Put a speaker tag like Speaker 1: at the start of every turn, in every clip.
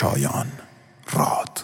Speaker 1: شایان راد.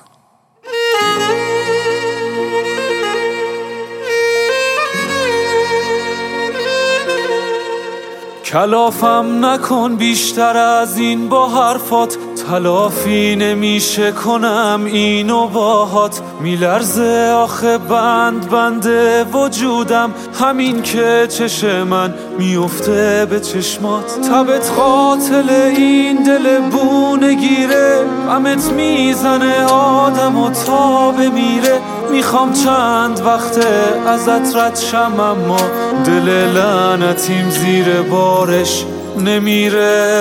Speaker 2: کلافم نکن بیشتر از این با حرفات، تلافی نمیشه کنم اینو باهات. میلرزه آخه بند وجودم، همین که چشم من میفته به چشمات. تبت قاتل این دل بونه گیره، غمت میزنه آدم و تا بمیره. میخوام چند وقته ازت رد شم، اما دل لعنتیم زیر بارش نمیره.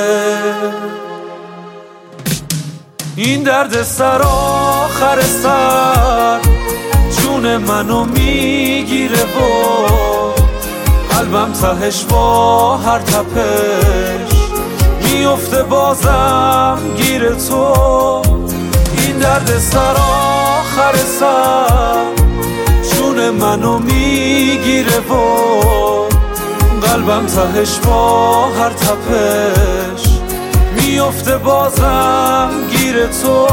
Speaker 2: این درد سر آخر سر جون منو میگیره و قلبم تهش با هر تپش میفته بازم گیر تو. این درد سر آخر سر جون منو میگیره و قلبم تهش با هر تپش میفته بازم گیر تو.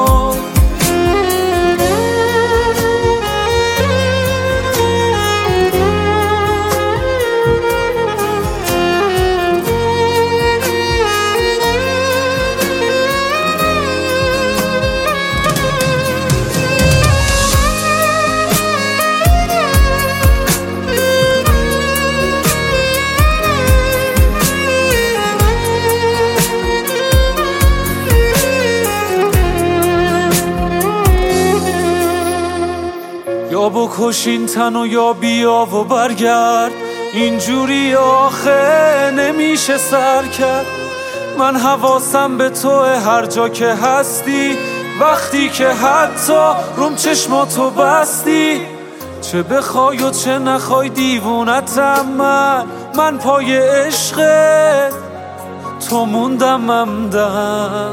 Speaker 2: یا بکش این تنو یا بیا و برگرد، اینجوری آخه نمیشه سر کرد. من حواسم به توه هر جا که هستی، وقتی که حتی روم چشماتو بستی. چه بخوای و چه نخوای دیوونتم من پای عشقت تو موندم عمدن.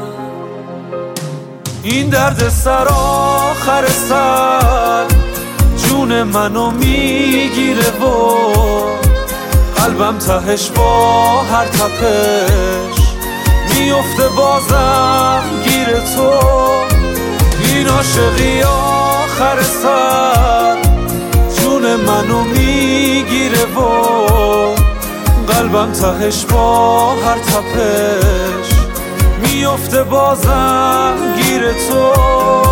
Speaker 2: این درد سر آخر سر جون منو میگیره و قلبم تهش با هر تپش میفته بازم گیر تو. این عاشقی آخر سر جون منو میگیره و قلبم تهش با هر تپش میفته بازم گیر تو.